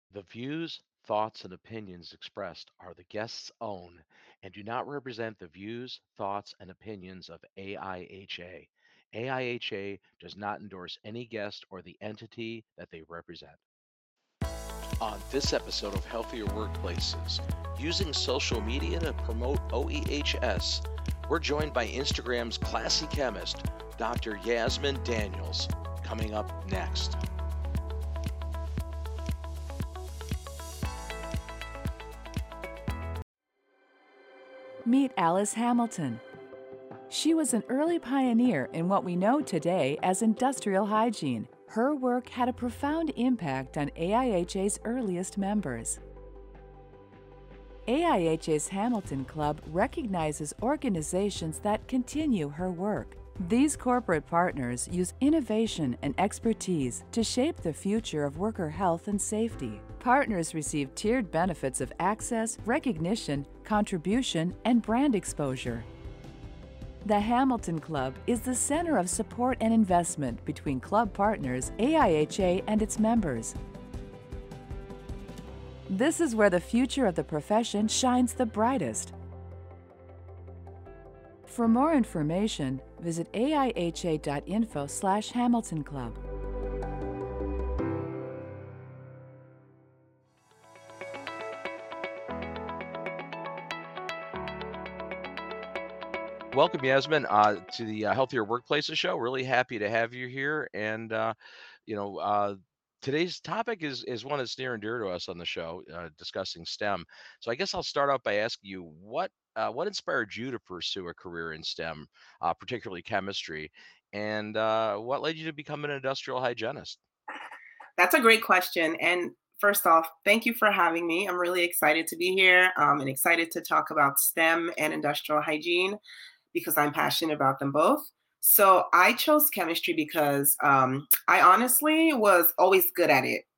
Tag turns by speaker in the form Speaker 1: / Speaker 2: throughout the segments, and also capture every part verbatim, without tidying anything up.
Speaker 1: The views, thoughts, and opinions expressed are the guest's own and do not represent the views, thoughts, and opinions of A I H A. A I H A does not endorse any guest or the entity that they represent. On this episode of Healthier Workplaces, using social media to promote O E H S, we're joined by Instagram's classy chemist, Doctor Yasmin Daniels, coming up next.
Speaker 2: Meet Alice Hamilton. She was an early pioneer in what we know today as industrial hygiene. Her work had a profound impact on A I H A's earliest members. A I H A's Hamilton Club recognizes organizations that continue her work. These corporate partners use innovation and expertise to shape the future of worker health and safety. Partners receive tiered benefits of access, recognition, contribution, and brand exposure. The Hamilton Club is the center of support and investment between club partners, A I H A, and its members. This is where the future of the profession shines the brightest. For more information, visit A I H A dot info slash Hamilton Club.
Speaker 1: Welcome, Yasmin, uh, to the uh, Healthier Workplaces show. Really happy to have you here. And uh, you know, uh, today's topic is is one that's near and dear to us on the show, uh, discussing STEM. So I guess I'll start out by asking you what uh, what inspired you to pursue a career in STEM, uh, particularly chemistry, and uh, what led you to become an industrial hygienist?
Speaker 3: That's a great question. And first off, thank you for having me. I'm really excited to be here um, and excited to talk about STEM and industrial hygiene because I'm passionate about them both. So I chose chemistry because um, I honestly was always good at it.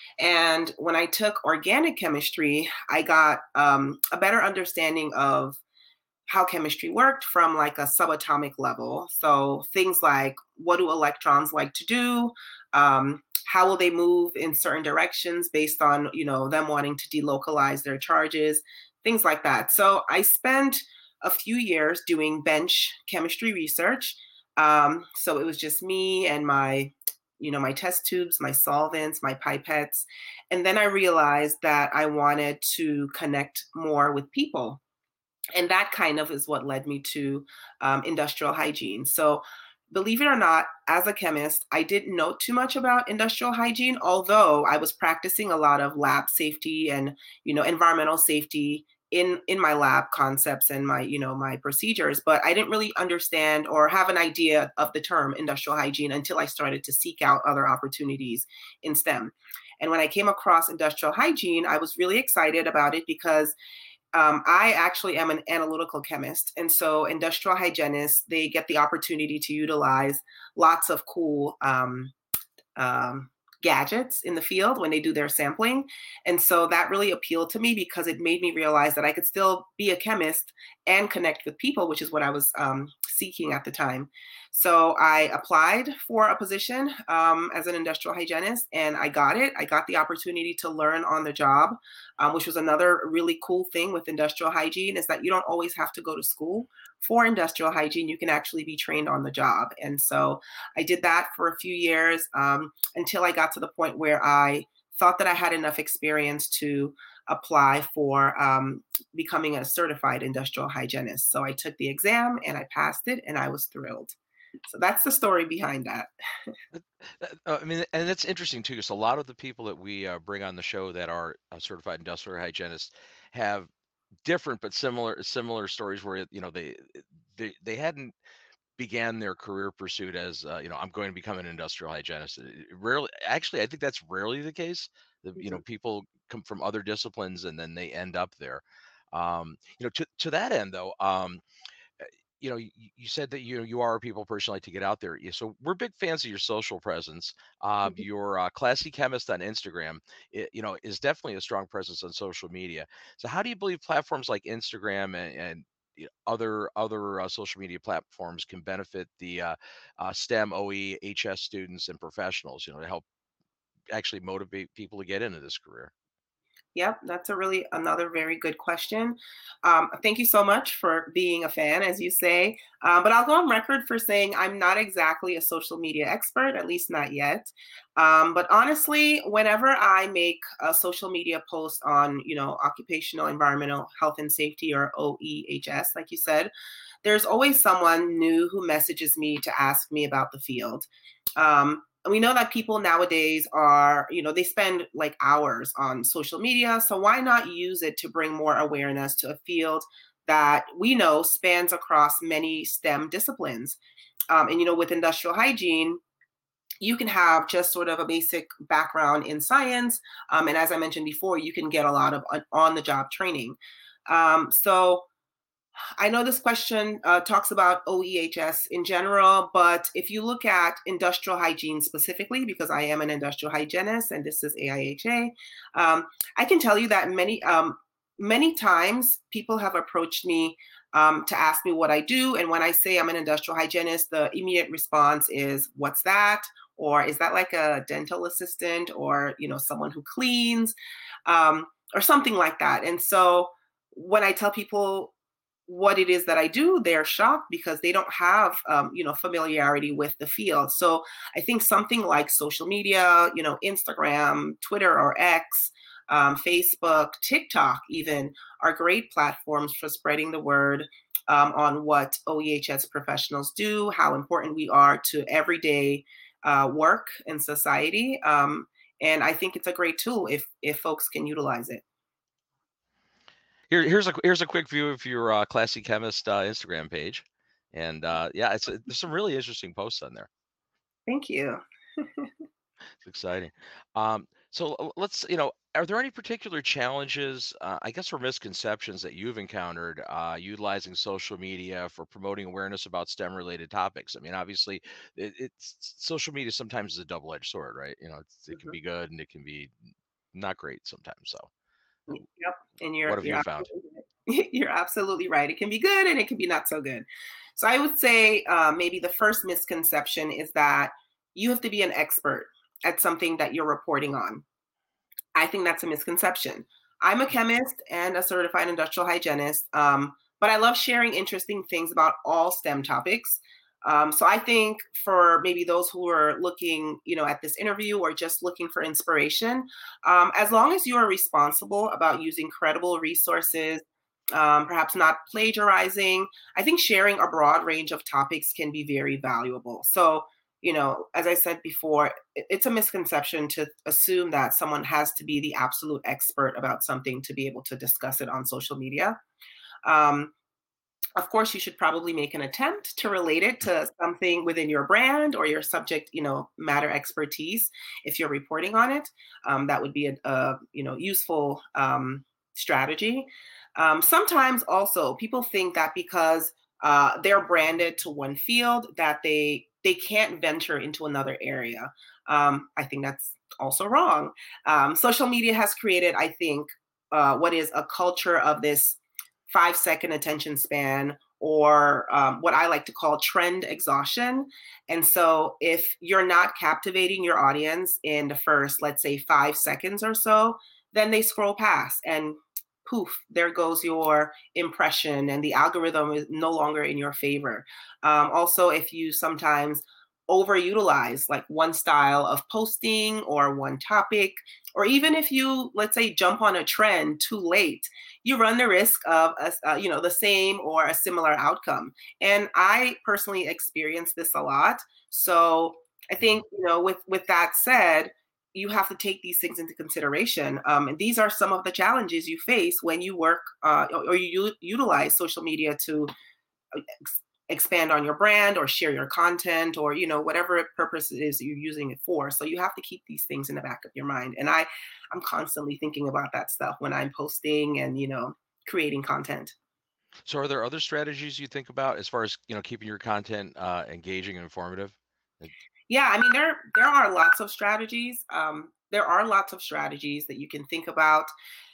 Speaker 3: And when I took organic chemistry, I got um, a better understanding of how chemistry worked from like a subatomic level. So things like what do electrons like to do? Um, how will they move in certain directions based on, you know, them wanting to delocalize their charges, things like that. So I spent a few years doing bench chemistry research. Um, so it was just me and my, you know, my test tubes, my solvents, my pipettes. And then I realized that I wanted to connect more with people, and that kind of is what led me to um, industrial hygiene. So, believe it or not, as a chemist, I didn't know too much about industrial hygiene, although I was practicing a lot of lab safety and you know environmental safety in in my lab concepts and my you know my procedures. But I didn't really understand or have an idea of the term industrial hygiene until I started to seek out other opportunities in STEM. And when I came across industrial hygiene, I was really excited about it because um, I actually am an analytical chemist. And so industrial hygienists, they get the opportunity to utilize lots of cool um, um, gadgets in the field when they do their sampling. And so that really appealed to me because it made me realize that I could still be a chemist and connect with people, which is what I was um, seeking at the time. So I applied for a position um, as an industrial hygienist and I got it. I got the opportunity to learn on the job, um, which was another really cool thing with industrial hygiene is that you don't always have to go to school for industrial hygiene. You can actually be trained on the job. And so I did that for a few years um, until I got to the point where I thought that I had enough experience to apply for um, becoming a certified industrial hygienist. So I took the exam and I passed it and I was thrilled. So that's the story behind that.
Speaker 1: That- that- uh, I mean, and it's interesting too, because a lot of the people that we uh, bring on the show that are uh, certified industrial hygienists have different but similar similar stories where you know they they they hadn't began their career pursuit as uh, you know I'm going to become an industrial hygienist. It- it Rarely, actually, I think that's rarely the case. The, you know,
Speaker 3: Mhm.
Speaker 1: people come from other disciplines and then they end up there. Um, you know, to to that end though, um, uh, you know, you, you said that you know you are a people person like to get out there. Yeah, so we're big fans of your social presence. Uh,
Speaker 3: Mhm.
Speaker 1: your uh, classy chemist on Instagram, it, you know, is definitely a strong presence on social media. So how do you believe platforms like Instagram and, and you know, other other uh, social media platforms can benefit the uh, uh, STEM, O E, H S students and professionals? You know, to help actually motivate people to get into this career.
Speaker 3: Yep, that's a really another very good question. Um, thank you so much for being a fan, as you say. Uh, but I'll go on record for saying I'm not exactly a social media expert, at least not yet. Um, but honestly, whenever I make a social media post on, you know, occupational, environmental, health and safety, or O E H S, like you said, there's always someone new who messages me to ask me about the field. Um, and we know that people nowadays are, you know, they spend like hours on social media. So why not use it to bring more awareness to a field that we know spans across many STEM disciplines? Um, and, you know, with industrial hygiene, you can have just sort of a basic background in science. Um, and as I mentioned before, you can get a lot of on the job training. Um, so I know this question uh, talks about O E H S in general, but if you look at industrial hygiene specifically, because I am an industrial hygienist and this is A I H A, um, I can tell you that many, um, many times people have approached me um, to ask me what I do. And when I say I'm an industrial hygienist, the immediate response is, "What's that?" Or "Is that like a dental assistant or, you know, someone who cleans?" Um, or something like that. And so when I tell people what it is that I do, they're shocked because they don't have, um, you know, familiarity with the field. So I think something like social media, you know, Instagram, Twitter or X, um, Facebook, TikTok even are great platforms for spreading the word um, on what O E H S professionals do, how important we are to everyday uh, work in society. Um, and I think it's a great tool if if folks can utilize it.
Speaker 1: Here, here's a here's a quick view of your uh, Classy Chemist uh, Instagram page, and uh, yeah, it's there's some really interesting posts on there.
Speaker 3: Thank you.
Speaker 1: It's exciting. Um, so l- let's, you know, are there any particular challenges, uh, I guess, or misconceptions that you've encountered uh, utilizing social media for promoting awareness about STEM related topics? I mean, obviously, it, it's social media sometimes is a double edged sword, right? You know, it's, it can
Speaker 3: Mhm.
Speaker 1: be good and it can be not great sometimes. So,
Speaker 3: Yep, and
Speaker 1: what
Speaker 3: you're
Speaker 1: have
Speaker 3: you're
Speaker 1: you found?
Speaker 3: absolutely right. You're absolutely right. It can be good and it can be not so good. So I would say uh, maybe the first misconception is that you have to be an expert at something that you're reporting on. I think that's a misconception. I'm a chemist and a certified industrial hygienist, um, but I love sharing interesting things about all STEM topics. Um, so I think for maybe those who are looking, you know, at this interview or just looking for inspiration, um, as long as you are responsible about using credible resources, um, perhaps not plagiarizing, I think sharing a broad range of topics can be very valuable. So you know, as I said before, it's a misconception to assume that someone has to be the absolute expert about something to be able to discuss it on social media. Um, of course, you should probably make an attempt to relate it to something within your brand or your subject, you know, matter expertise. If you're reporting on it, um, that would be a, a you know useful um, strategy. Um, sometimes also people think that because uh, they're branded to one field that they they can't venture into another area. Um, I think that's also wrong. Um, social media has created, I think, uh, what is a culture of this five second attention span or um, what I like to call trend exhaustion. And so if you're not captivating your audience in the first, let's say, five seconds or so, then they scroll past and poof, there goes your impression, and the algorithm is no longer in your favor. Um, also, if you sometimes overutilize like one style of posting or one topic, or even if you, let's say, jump on a trend too late, you run the risk of a, uh, you know the same or a similar outcome. And I personally experienced this a lot. So I think, you know with with that said, you have to take these things into consideration. Um, and these are some of the challenges you face when you work uh, or or you u- utilize social media to ex- expand on your brand or share your content or you know whatever purpose it is you're using it for. So you have to keep these things in the back of your mind. And i i'm constantly thinking about that stuff when I'm posting and you know creating content.
Speaker 1: So, are there other strategies you think about as far as, you know, keeping your content uh, engaging and informative? Uh,
Speaker 3: Yeah, I mean, there there are lots of strategies. Um, there are lots of strategies that you can think about.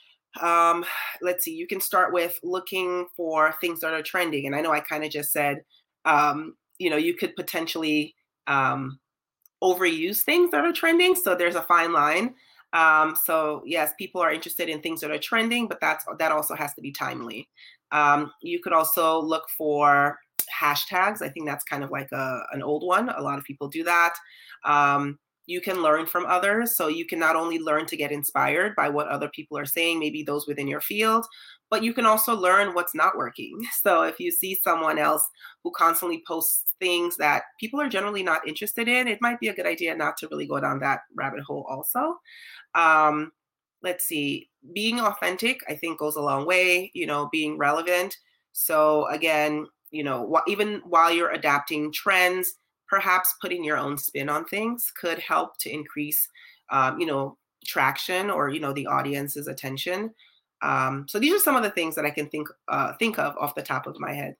Speaker 3: Um, let's see, you can start with looking for things that are trending. And I know I kind of just said, um, you know, you could potentially um, overuse things that are trending. So there's a fine line. Um, so yes, people are interested in things that are trending, but that's that also has to be timely. Um, you could also look for hashtags. I think that's kind of like a, an old one. A lot of people do that. Um, you can learn from others. So you can not only learn to get inspired by what other people are saying, maybe those within your field, but you can also learn what's not working. So if you see someone else who constantly posts things that people are generally not interested in, it might be a good idea not to really go down that rabbit hole also. Um, let's see, being authentic, I think goes a long way, you know, being relevant. So again, you know, wh- even while you're adapting trends, perhaps putting your own spin on things could help to increase, um, you know, traction or, you know, the audience's attention. Um, so these are some of the things that I can think uh, think of off the top of my head.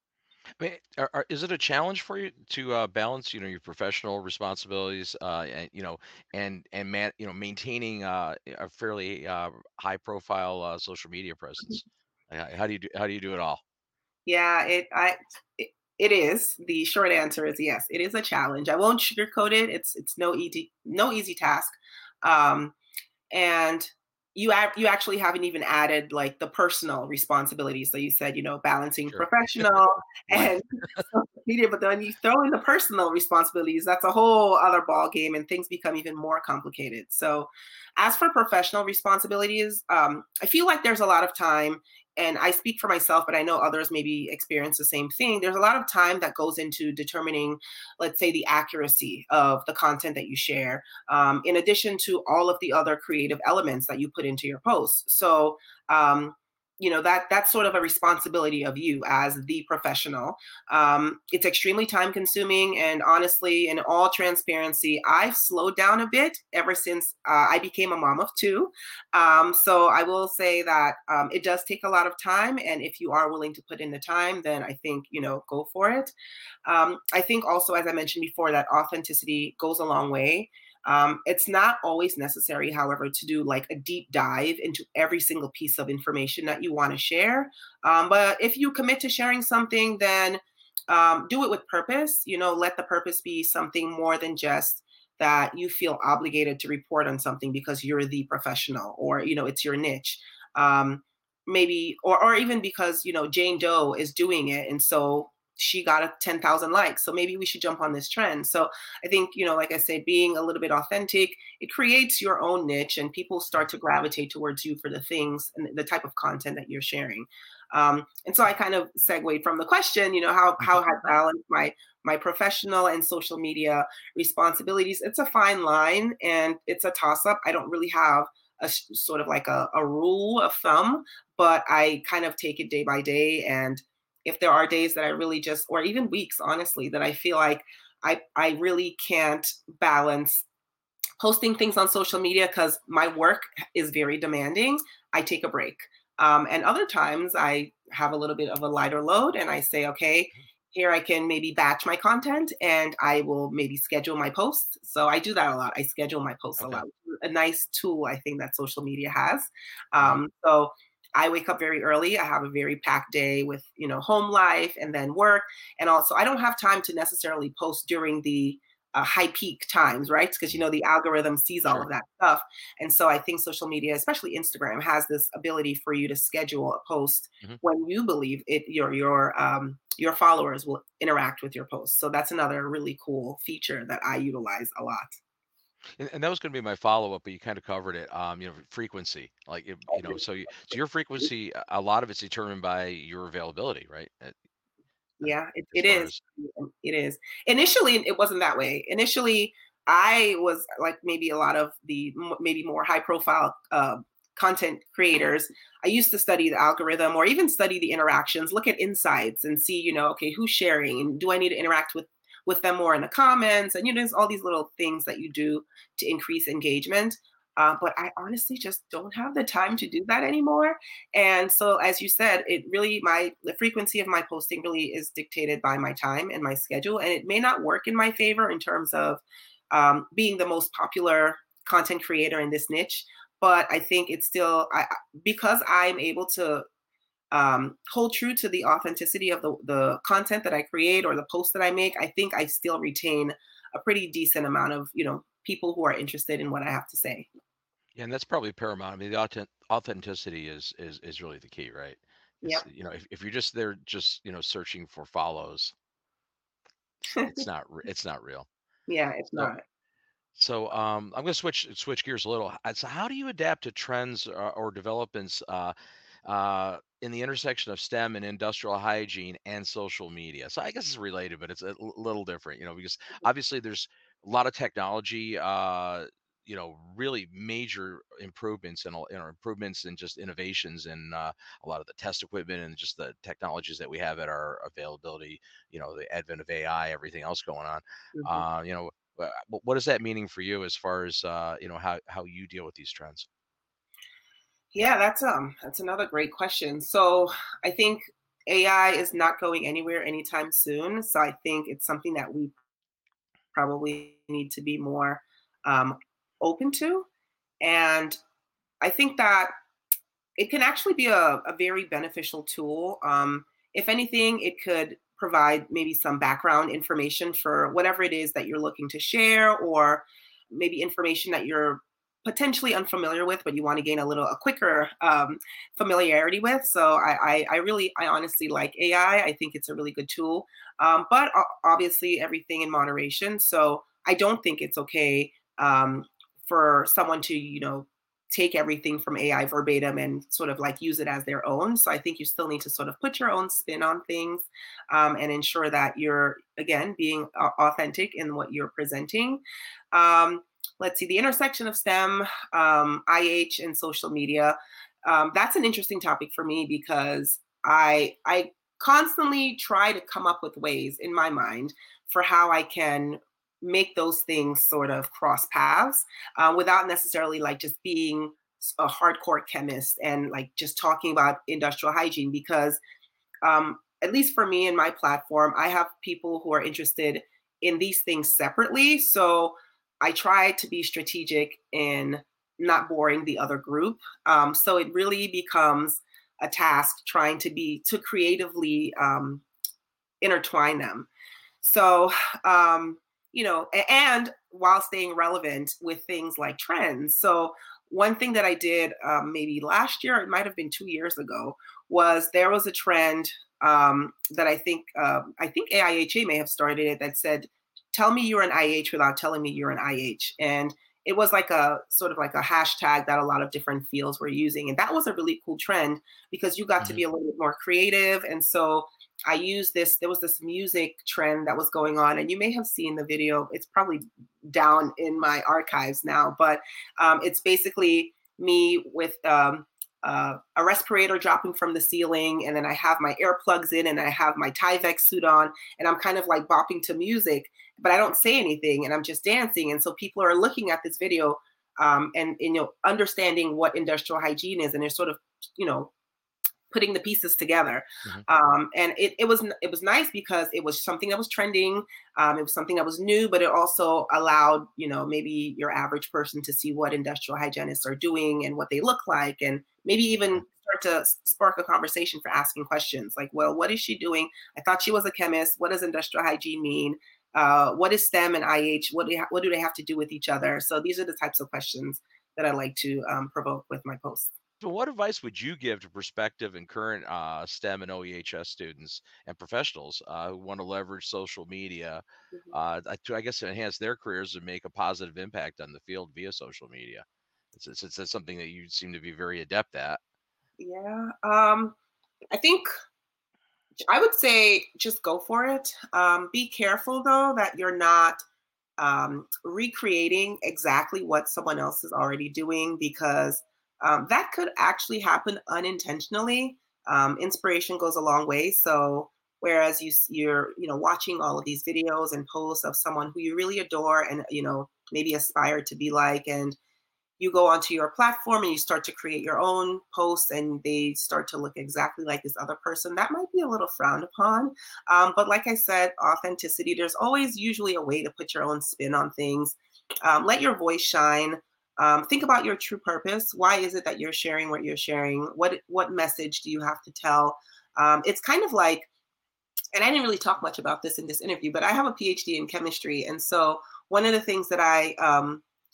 Speaker 1: I mean, are, are, is it a challenge for you to uh, balance, you know, your professional responsibilities, uh, and you know, and and man, you know, maintaining uh, a fairly uh, high-profile uh, social media presence? Uh, How do you do? How do you do it all?
Speaker 3: Yeah, it I it, it is. The short answer is yes. It is a challenge. I won't sugarcoat it. It's it's no easy no easy task. Um, and you ac- you actually haven't even added like the personal responsibilities. So you said, you know, balancing
Speaker 1: Sure.
Speaker 3: professional
Speaker 1: Right.
Speaker 3: and social media, but then when you throw in the personal responsibilities, that's a whole other ball game, and things become even more complicated. So as for professional responsibilities, um, I feel like there's a lot of time, and I speak for myself, but I know others maybe experience the same thing. There's a lot of time that goes into determining, let's say, the accuracy of the content that you share, um, in addition to all of the other creative elements that you put into your posts. So, um, you know that that's sort of a responsibility of you as the professional. Um, it's extremely time consuming, and honestly, in all transparency, I've slowed down a bit ever since uh, I became a mom of two. Um, so I will say that um, it does take a lot of time, and if you are willing to put in the time, then I think, you know, go for it. Um, I think also, as I mentioned before, that authenticity goes a long way. Um, it's not always necessary, however, to do like a deep dive into every single piece of information that you want to share. Um, but if you commit to sharing something, then um, do it with purpose. You know, let the purpose be something more than just that you feel obligated to report on something because you're the professional, or you know it's your niche. Um, maybe, or or even because you know Jane Doe is doing it, and so she got a ten thousand likes. So maybe we should jump on this trend. So I think, you know, like I said, being a little bit authentic, it creates your own niche, and people start to gravitate towards you for the things and the type of content that you're sharing. Um, and so I kind of segued from the question, you know, how, how I balance my my professional and social media responsibilities. It's a fine line, and it's a toss up. I don't really have a sort of like a, a rule of thumb, but I kind of take it day by day. And if there are days that I really just, or even weeks, honestly, that I feel like I, I really can't balance posting things on social media because my work is very demanding, I take a break. Um, and other times I have a little bit of a lighter load, and I say, okay, here I can maybe batch my content, and I will maybe schedule my posts. So I do that a lot. I schedule my posts a
Speaker 1: Okay.
Speaker 3: lot. A nice tool I think that social media has.
Speaker 1: Hmm.
Speaker 3: Um, so I wake up very early. I have a very packed day with, you know, home life and then work. And also I don't have time to necessarily post during the uh, high peak times, right? Because you know the algorithm sees all
Speaker 1: Sure.
Speaker 3: of that stuff, and so I think social media, especially Instagram, has this ability for you to schedule a post
Speaker 1: Hmm.
Speaker 3: when you believe it. Your your um, your followers will interact with your post. So that's another really cool feature that I utilize a lot.
Speaker 1: And, and that was going to be my follow up, but you kind of covered it. Um, you know, frequency, like if, you know, so you, so your frequency, a a lot of it's determined by your availability, right? Uh, uh,
Speaker 3: Yeah, it,
Speaker 1: As
Speaker 3: it
Speaker 1: far
Speaker 3: is.
Speaker 1: as
Speaker 3: It is. Initially, it wasn't that way. Initially, I was like maybe a lot of the m- maybe more high profile uh, content creators. I used to study the algorithm or even study the interactions, look at insights and see, you know, okay, who's sharing and do I need to interact with with them more in the comments? And you know, there's all these little things that you do to increase engagement. Uh, but I honestly just don't have the time to do that anymore. And so, as you said, it really, my, the frequency of my posting really is dictated by my time and my schedule. And it may not work in my favor in terms of um, being the most popular content creator in this niche. But I think it's still, I, because I'm able to um, hold true to the authenticity of the, the content that I create or the posts that I make, I think I still retain a pretty decent amount of, you know, people who are interested in what I have to say.
Speaker 1: Yeah, and that's probably paramount. I mean, the authen authenticity is is is really the key, right? It's,
Speaker 3: Yep.
Speaker 1: you know, if if you're just there just, you know, searching for follows, it's it's not re it's not real.
Speaker 3: Yeah, it's
Speaker 1: So
Speaker 3: not.
Speaker 1: so, um, I'm gonna switch switch gears a little. Uh, so how do you adapt to trends or, or developments uh, uh, in the intersection of STEM and industrial hygiene and social media? So I guess it's related, but it's a l- little different, you know, because obviously there's a lot of technology, uh, you know, really major improvements and, you know, improvements and just innovations in uh, a lot of the test equipment and just the technologies that we have at our availability, you know, the advent of A I, everything else going on.
Speaker 3: Mhm.
Speaker 1: Uh, you know, uh, wh- what is that meaning for you as far as uh, you know how how you deal with these trends?
Speaker 3: Yeah, that's um that's another great question. So I think A I is not going anywhere anytime soon. So I think it's something that we probably need to be more um, open to. And I think that it can actually be a, a very beneficial tool. Um, if anything, it could provide maybe some background information for whatever it is that you're looking to share, or maybe information that you're potentially unfamiliar with, but you want to gain a little a quicker um, familiarity with. So I, I, I really, I honestly like A I. I I think it's a really good tool, um, but o- obviously everything in moderation. So I don't think it's okay um, for someone to, you know, take everything from A I verbatim and sort of like use it as their own. So I think you still need to sort of put your own spin on things um, and ensure that you're, again, being au- authentic in what you're presenting. Um, let's see, the intersection of STEM, um, I H, and social media. Um, that's an interesting topic for me because I I constantly try to come up with ways in my mind for how I can make those things sort of cross paths uh, without necessarily like just being a hardcore chemist and like just talking about industrial hygiene because um, at least for me and my platform, I have people who are interested in these things separately. So I try to be strategic in not boring the other group. Um, so it really becomes a task trying to be to creatively um, intertwine them. So, um, you know, a- and while staying relevant with things like trends. So, one thing that I did um, maybe last year, it might have been two years ago, was there was a trend um, that I think um I think A I H A may have started it that said, "Tell me you're an I H without telling me you're an I H," and it was like a sort of like a hashtag that a lot of different fields were using, and that was a really cool trend because you got to
Speaker 1: Hmm.
Speaker 3: be a little bit more creative, and so I used this, there was this music trend that was going on, and you may have seen the video. It's probably down in my archives now, but um, it's basically me with um, uh, a respirator dropping from the ceiling, and then I have my earplugs in, and I have my Tyvek suit on, and I'm kind of like bopping to music, but I don't say anything, and I'm just dancing. And so people are looking at this video um, and, and, you know, understanding what industrial hygiene is, and they're sort of, you know, putting the pieces together.
Speaker 1: Hmm.
Speaker 3: Um, and it, it was it was nice because it was something that was trending. Um, it was something that was new, but it also allowed, you know, maybe your average person to see what industrial hygienists are doing and what they look like, and maybe even start to spark a conversation for asking questions like, well, what is she doing? I thought she was a chemist. What does industrial hygiene mean? Uh, what is STEM and I H? What do, ha- what do they have to do with each other? So these are the types of questions that I like to um, provoke with my posts.
Speaker 1: So, what advice would you give to prospective and current uh, STEM and O E H S students and professionals uh, who want to leverage social media
Speaker 3: Mhm.
Speaker 1: uh, to, I guess, to enhance their careers and make a positive impact on the field via social media? It's, it's, it's something that you seem to be very adept at.
Speaker 3: Yeah. Um, I think I would say just go for it. Um, be careful though that you're not um, recreating exactly what someone else is already doing because um, that could actually happen unintentionally. Um, inspiration goes a long way. So whereas you s- you're you know watching all of these videos and posts of someone who you really adore and you know maybe aspire to be like, and you go onto your platform and you start to create your own posts and they start to look exactly like this other person, that might be a little frowned upon. Um, but like I said, authenticity, there's always usually a way to put your own spin on things. Um, let your voice shine. Um, think about your true purpose. Why is it that you're sharing what you're sharing? What what message do you have to tell? Um, it's kind of like, and I didn't really talk much about this in this interview, but I have a PhD in chemistry, and so one of the things that I um,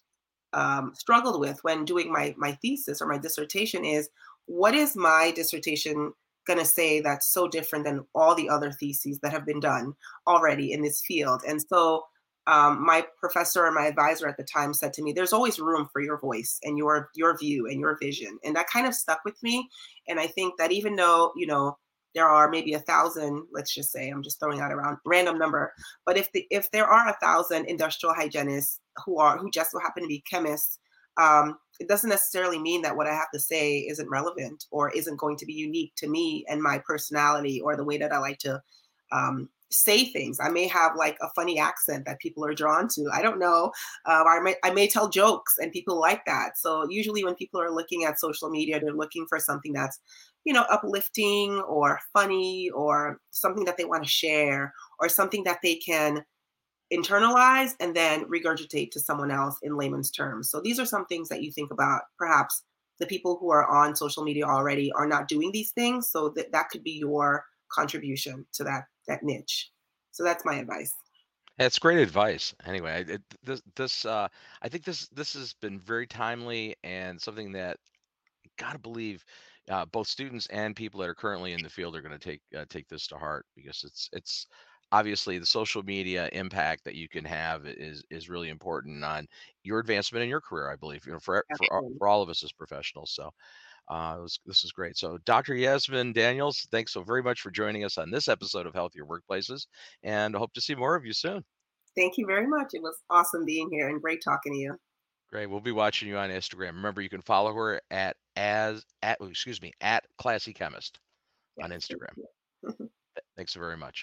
Speaker 3: um, struggled with when doing my my thesis or my dissertation is, what is my dissertation going to say that's so different than all the other theses that have been done already in this field? And so um, my professor and my advisor at the time said to me, "There's always room for your voice and your your view and your vision," and that kind of stuck with me. And I think that even though, you know, there are maybe a thousand, let's just say, I'm just throwing out a round, random number, but if the if there are a thousand industrial hygienists who are who just so happen to be chemists, um, it doesn't necessarily mean that what I have to say isn't relevant or isn't going to be unique to me and my personality or the way that I like to um, say things. I may have like a funny accent that people are drawn to. I don't know. Uh, I may I may tell jokes and people like that. So usually when people are looking at social media, they're looking for something that's, you know, uplifting or funny or something that they want to share or something that they can internalize and then regurgitate to someone else in layman's terms. So these are some things that you think about. Perhaps the people who are on social media already are not doing these things, so that that could be your contribution to that that niche. So that's my advice.
Speaker 1: That's great advice. Anyway, I- it, this this uh, I think this this has been very timely and something that gotta believe uh, both students and people that are currently in the field are going to take uh, take this to heart because it's it's obviously the social media impact that you can have is is really important on your advancement in your career. I believe, you know, for for a-
Speaker 3: Absolutely.
Speaker 1: for all of us as professionals. So uh, it was, this is great. So doctor Yasmin Daniels, thanks so very much for joining us on this episode of Healthier Workplaces, and I hope to see more of you soon.
Speaker 3: Thank you very much. It was awesome being here and great talking to you.
Speaker 1: Great. We'll be watching you on Instagram. Remember, you can follow her at as at oh, excuse me at Classy Chemist on
Speaker 3: Yes. Thank
Speaker 1: Instagram.
Speaker 3: you.
Speaker 1: Thanks very much.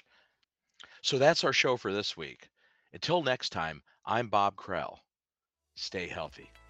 Speaker 1: So that's our show for this week. Until next time, I'm Bob Krell. Stay healthy.